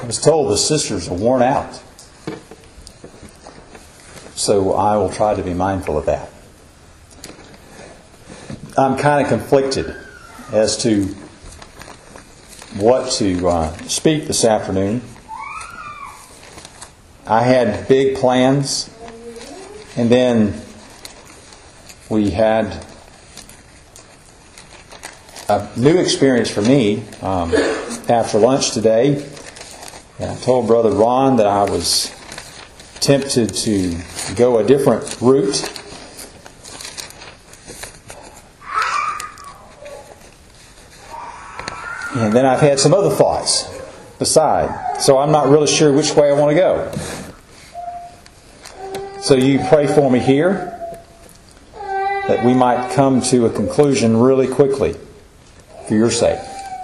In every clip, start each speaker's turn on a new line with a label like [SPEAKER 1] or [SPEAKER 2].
[SPEAKER 1] I was told the sisters are worn out. So I will try to be mindful of that. I'm kind of conflicted as to what to speak this afternoon. I had big plans, and then we had a new experience for me after lunch today. And I told Brother Ron that I was tempted to go a different route. And then I've had some other thoughts beside. So I'm not really sure which way I want to go. So you pray for me here, that we might come to a conclusion really quickly, for your sake.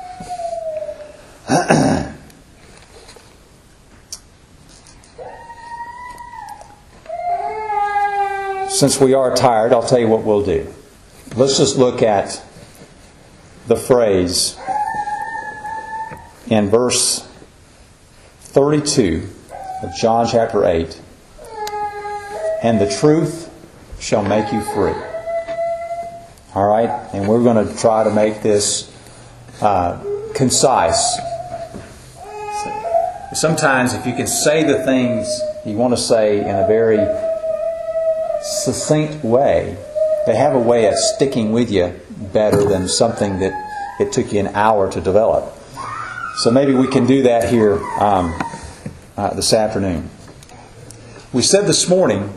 [SPEAKER 1] Since we are tired, I'll tell you what we'll do. Let's just look at the phrase in verse 32 of John chapter 8. And the truth shall make you free. All right? And we're going to try to make this concise. Sometimes if you can say the things you want to say in a very succinct way, they have a way of sticking with you better than something that it took you an hour to develop. So maybe we can do that here this afternoon. We said this morning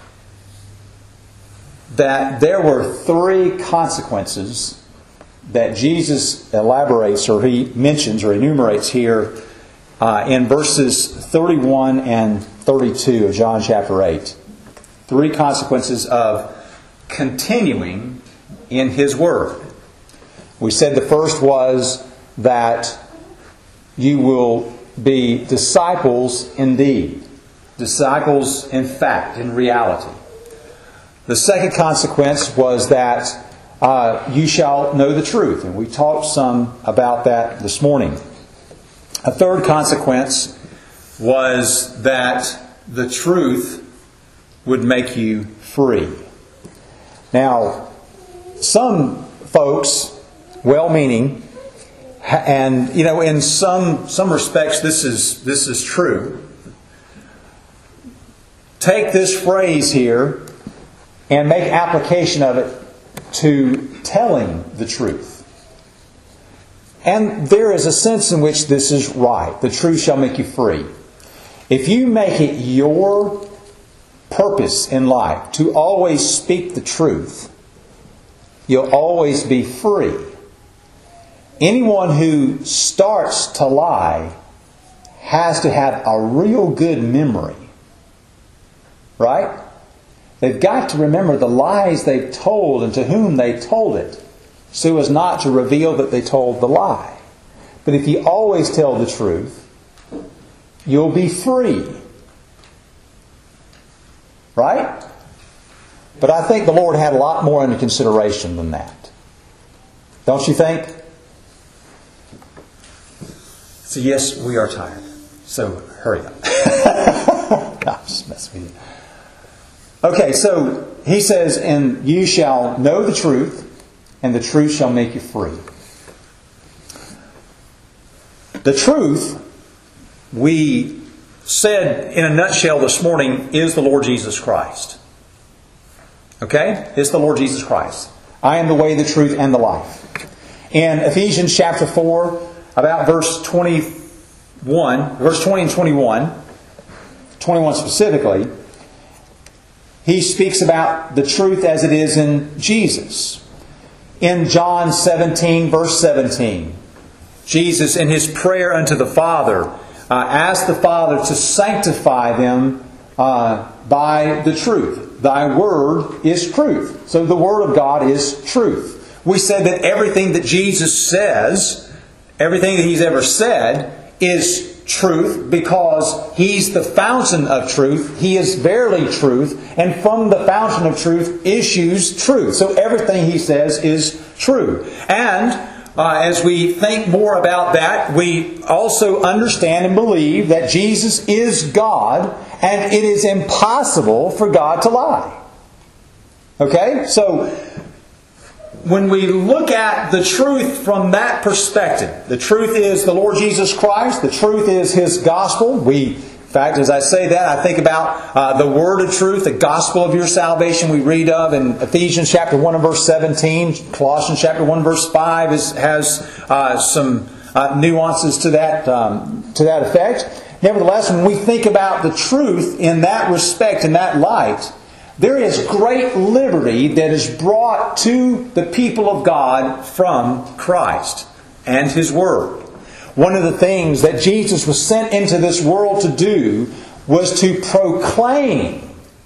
[SPEAKER 1] that there were 3 consequences that Jesus elaborates, or He mentions, or enumerates here in verses 31 and 32 of John chapter 8. 3 consequences of continuing in His Word. We said the first was that you will be disciples indeed. Disciples in fact, in reality. The second consequence was that you shall know the truth. And we talked some about that this morning. A third consequence was that the truth would make you free. Now, some folks, well-meaning, and in some respects this is true, take this phrase here and make application of it to telling the truth. And there is a sense in which this is right. The truth shall make you free. If you make it your purpose in life to always speak the truth, you'll always be free. Anyone who starts to lie has to have a real good memory. Right? They've got to remember the lies they've told and to whom they told it, so as not to reveal that they told the lie. But if you always tell the truth, you'll be free. Right? But I think the Lord had a lot more into consideration than that. Don't you think? So yes, we are tired. So hurry up. I'm just messing with you. Okay, so He says, and you shall know the truth, and the truth shall make you free. The truth, we said in a nutshell this morning, is the Lord Jesus Christ. Okay? It's the Lord Jesus Christ. I am the way, the truth, and the life. In Ephesians chapter 4, about verse 20 and 21 specifically, he speaks about the truth as it is in Jesus. In John 17, verse 17, Jesus, in His prayer unto the Father, asked the Father to sanctify them by the truth. Thy Word is truth. So the Word of God is truth. We said that everything that Jesus says, everything that He's ever said, is truth, because He's the fountain of truth. He is verily truth, and from the fountain of truth issues truth. So everything He says is true. And as we think more about that, we also understand and believe that Jesus is God, and it is impossible for God to lie. Okay? So, when we look at the truth from that perspective, the truth is the Lord Jesus Christ, the truth is His gospel. In fact, as I say that, I think about the word of truth, the gospel of your salvation we read of in Ephesians chapter 1 and verse 17. Colossians chapter 1 verse 5 has some nuances to that effect. Nevertheless, when we think about the truth in that respect, in that light, there is great liberty that is brought to the people of God from Christ and His Word. One of the things that Jesus was sent into this world to do was to proclaim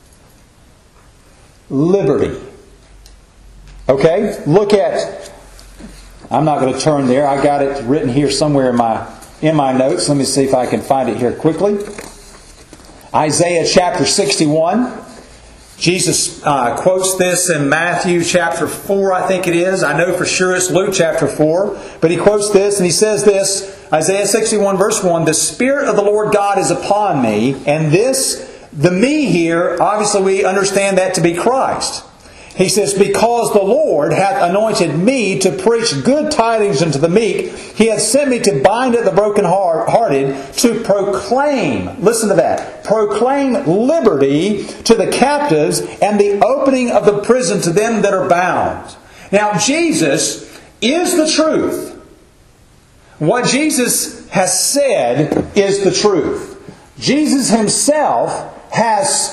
[SPEAKER 1] liberty. Okay? Look at, I'm not going to turn there. I got it written here somewhere in my notes. Let me see if I can find it here quickly. Isaiah chapter 61. Jesus quotes this in Matthew chapter 4, I think it is. I know for sure it's Luke chapter 4. But he quotes this and he says this, Isaiah 61 verse 1, "The Spirit of the Lord God is upon me," and the me here, obviously we understand that to be Christ. He says, "Because the Lord hath anointed me to preach good tidings unto the meek, He hath sent me to bind up the brokenhearted, to proclaim," listen to that, "proclaim liberty to the captives, and the opening of the prison to them that are bound." Now, Jesus is the truth. What Jesus has said is the truth. Jesus Himself has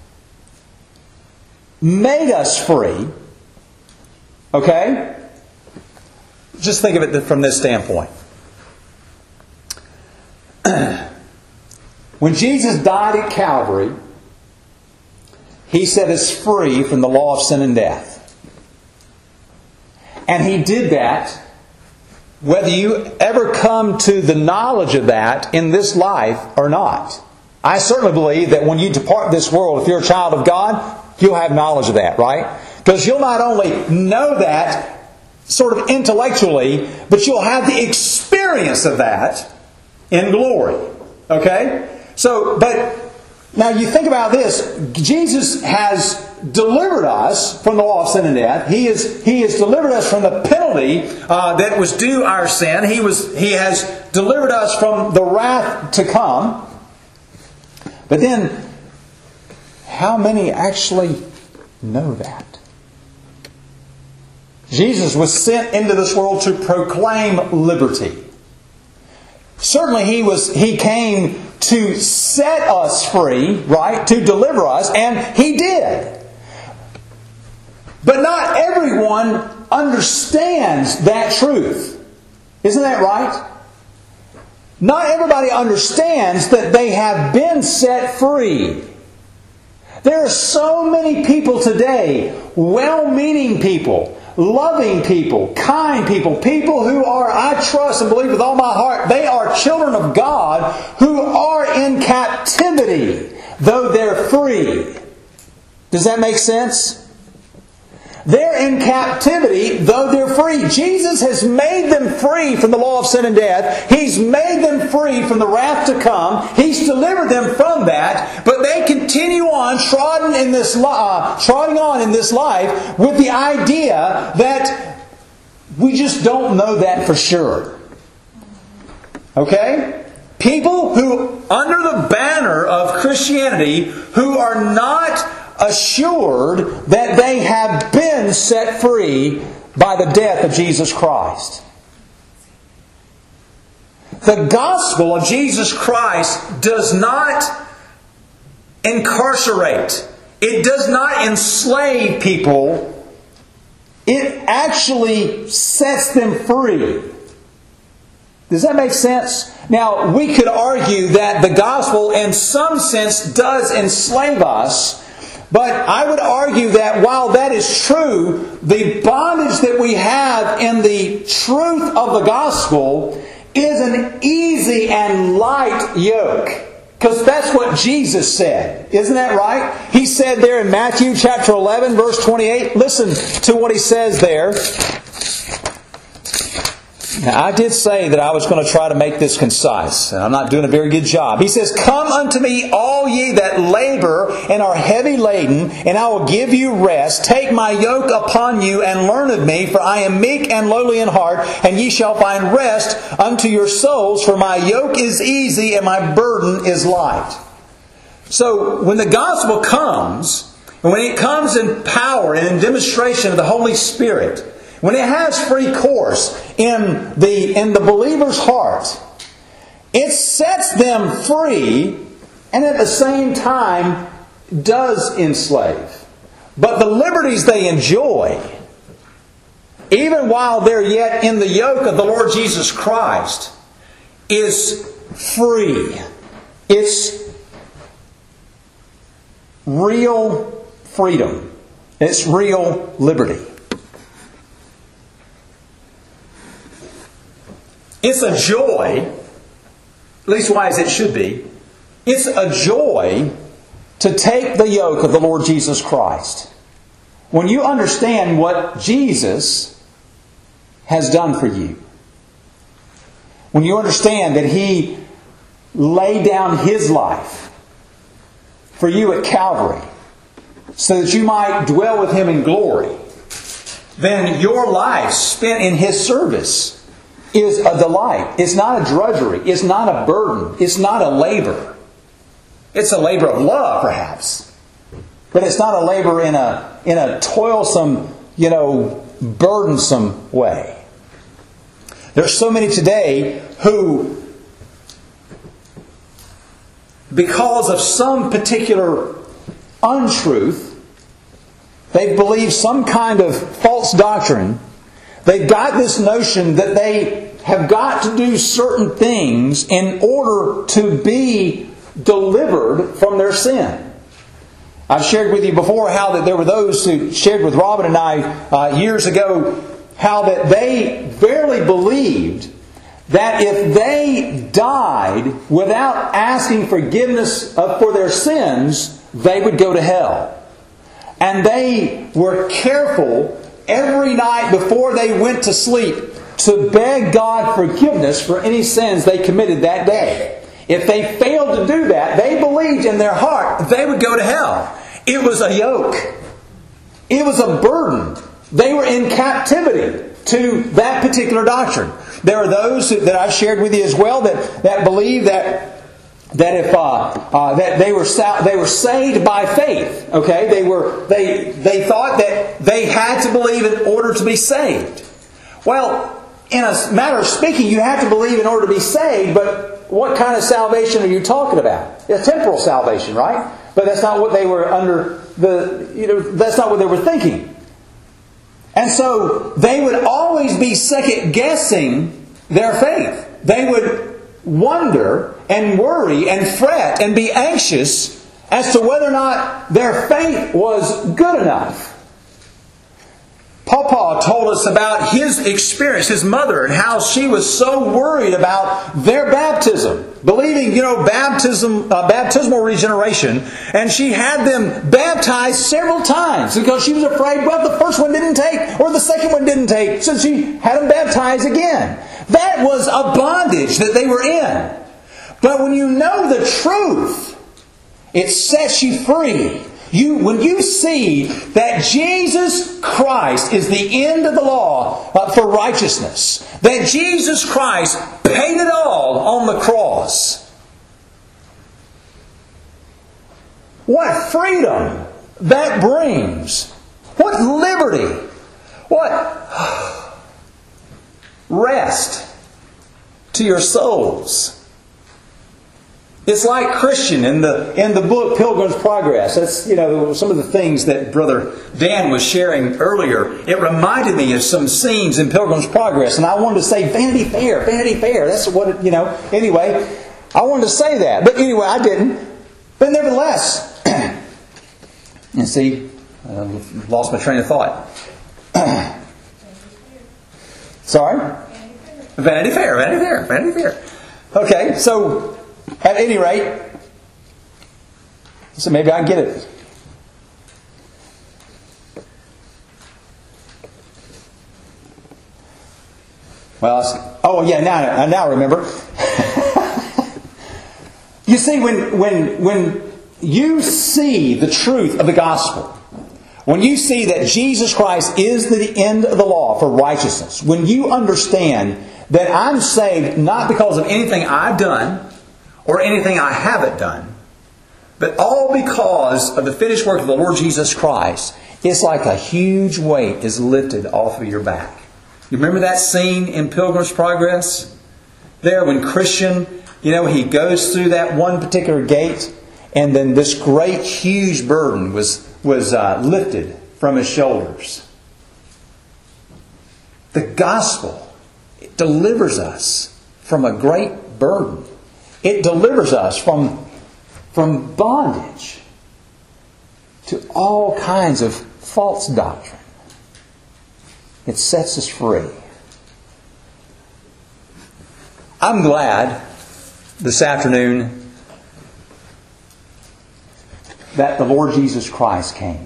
[SPEAKER 1] made us free. Okay? Just think of it from this standpoint. When Jesus died at Calvary, He set us free from the law of sin and death. And He did that whether you ever come to the knowledge of that in this life or not. I certainly believe that when you depart this world, if you're a child of God, you'll have knowledge of that, right? Because you'll not only know that sort of intellectually, but you'll have the experience of that in glory. Okay? So, but now you think about this. Jesus has delivered us from the law of sin and death. He has delivered us from the penalty that was due our sin. He has delivered us from the wrath to come. But then, how many actually know that? Jesus was sent into this world to proclaim liberty. Certainly He came to set us free, right? To deliver us, and He did. But not everyone understands that truth. Isn't that right? Not everybody understands that they have been set free. There are so many people today, well-meaning people, loving people, kind people, people who are, I trust and believe with all my heart, they are children of God who are in captivity, though they're free. Does that make sense? They're in captivity, though they're free. Jesus has made them free from the law of sin and death. He's made them free from the wrath to come. He's delivered them from that. But they continue on trotting on in this life with the idea that we just don't know that for sure. Okay? People who, under the banner of Christianity, who are not assured that they have been set free by the death of Jesus Christ. The gospel of Jesus Christ does not incarcerate. It does not enslave people. It actually sets them free. Does that make sense? Now, we could argue that the gospel in some sense does enslave us. But I would argue that while that is true, the bondage that we have in the truth of the gospel is an easy and light yoke. Because that's what Jesus said. Isn't that right? He said there in Matthew chapter 11, verse 28. Listen to what He says there. Now, I did say that I was going to try to make this concise, and I'm not doing a very good job. He says, "Come unto me, all ye that labor and are heavy laden, and I will give you rest. Take my yoke upon you, and learn of me, for I am meek and lowly in heart, and ye shall find rest unto your souls, for my yoke is easy, and my burden is light." So, when the gospel comes, and when it comes in power and in demonstration of the Holy Spirit, when it has free course in the believer's heart, it sets them free and at the same time does enslave. But the liberties they enjoy, even while they're yet in the yoke of the Lord Jesus Christ, is free. It's real freedom. It's real liberty. It's a joy, leastwise it should be, it's a joy to take the yoke of the Lord Jesus Christ. When you understand what Jesus has done for you, when you understand that He laid down His life for you at Calvary, so that you might dwell with Him in glory, then your life spent in His service is a delight. It's not a drudgery. It's not a burden. It's not a labor. It's a labor of love, perhaps. But it's not a labor in a toilsome, burdensome way. There's so many today who, because of some particular untruth, they believe some kind of false doctrine. They've got this notion that they have got to do certain things in order to be delivered from their sin. I've shared with you before how that there were those who shared with Robin and I years ago how that they verily believed that if they died without asking forgiveness for their sins, they would go to hell. And they were careful every night before they went to sleep to beg God forgiveness for any sins they committed that day. If they failed to do that, they believed in their heart they would go to hell. It was a yoke. It was a burden. They were in captivity to that particular doctrine. There are those that I've shared with you as well that believe that if that they were saved by faith. Okay, they thought that they had to believe in order to be saved. Well, in a matter of speaking, you have to believe in order to be saved. But what kind of salvation are you talking about? A temporal salvation, right? But that's not what they were that's not what they were thinking. And so they would always be second guessing their faith. They would wonder and worry and fret and be anxious as to whether or not their faith was good enough. Papa told us about his experience, his mother, and how she was so worried about their baptism, believing, baptismal regeneration, and she had them baptized several times because she was afraid, well, the first one didn't take, or the second one didn't take, so she had them baptized again. That was a bondage that they were in. But when you know the truth, it sets you free. When you see that Jesus Christ is the end of the law for righteousness, that Jesus Christ paid it all on the cross, what freedom that brings! What liberty! What rest to your souls! It's like Christian in the book Pilgrim's Progress. That's some of the things that Brother Dan was sharing earlier. It reminded me of some scenes in Pilgrim's Progress, and I wanted to say Vanity Fair, Vanity Fair. That's what Anyway, I wanted to say that, but anyway, I didn't. But nevertheless, you see, I lost my train of thought. Sorry, Vanity Fair, Vanity Fair, Vanity Fair. Okay, so. At any rate, so maybe I can get it. Oh yeah, now I remember. You see, when you see the truth of the gospel, when you see that Jesus Christ is the end of the law for righteousness, when you understand that I'm saved not because of anything I've done or anything I haven't done, but all because of the finished work of the Lord Jesus Christ, it's like a huge weight is lifted off of your back. You remember that scene in Pilgrim's Progress? There when Christian, he goes through that one particular gate, and then this great huge burden was lifted from his shoulders. The gospel delivers us from a great burden. It delivers us from bondage to all kinds of false doctrine. It sets us free. I'm glad this afternoon that the Lord Jesus Christ came.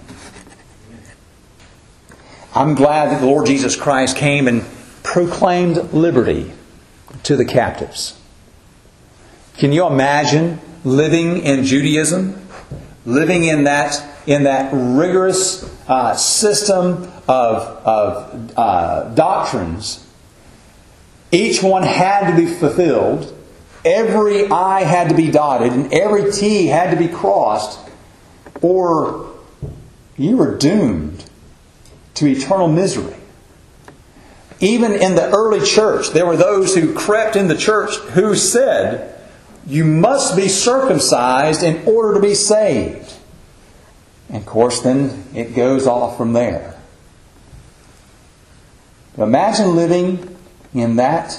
[SPEAKER 1] I'm glad that the Lord Jesus Christ came and proclaimed liberty to the captives. Can you imagine living in Judaism? Living in that rigorous system of doctrines. Each one had to be fulfilled. Every I had to be dotted and every T had to be crossed, or you were doomed to eternal misery. Even in the early church, there were those who crept in the church who said, you must be circumcised in order to be saved. And of course, then it goes off from there. Imagine living in that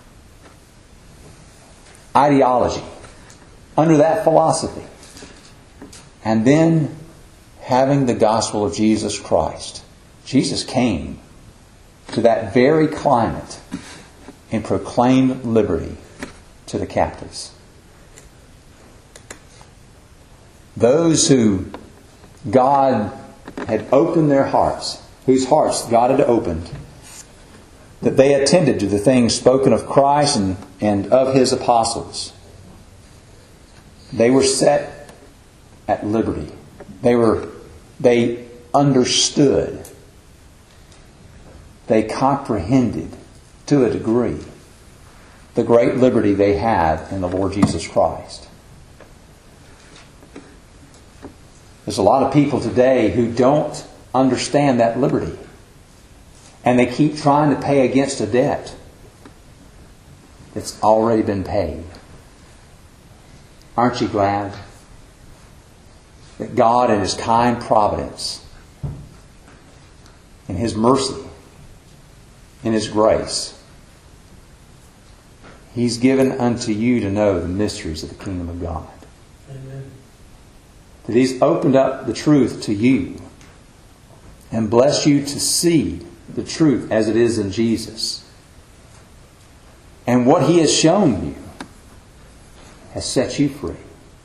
[SPEAKER 1] ideology, under that philosophy, and then having the gospel of Jesus Christ. Jesus came to that very climate and proclaimed liberty to the captives. Those who God had opened their hearts, whose hearts God had opened, that they attended to the things spoken of Christ and of His apostles. They were set at liberty. They understood. They comprehended to a degree the great liberty they had in the Lord Jesus Christ. There's a lot of people today who don't understand that liberty. And they keep trying to pay against a debt that's already been paid. Aren't you glad that God in His kind providence, in His mercy, in His grace, He's given unto you to know the mysteries of the kingdom of God. Amen. That He's opened up the truth to you and blessed you to see the truth as it is in Jesus. And what He has shown you has set you free.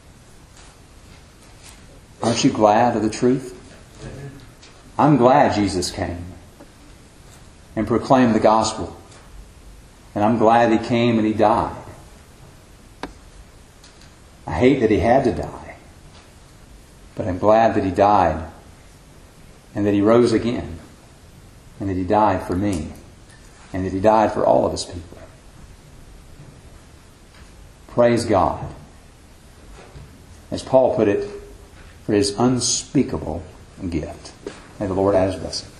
[SPEAKER 1] Aren't you glad of the truth? I'm glad Jesus came and proclaimed the gospel. And I'm glad He came and He died. I hate that He had to die. But I'm glad that He died and that He rose again. And that He died for me. And that He died for all of His people. Praise God. As Paul put it, for His unspeakable gift. May the Lord add His blessing.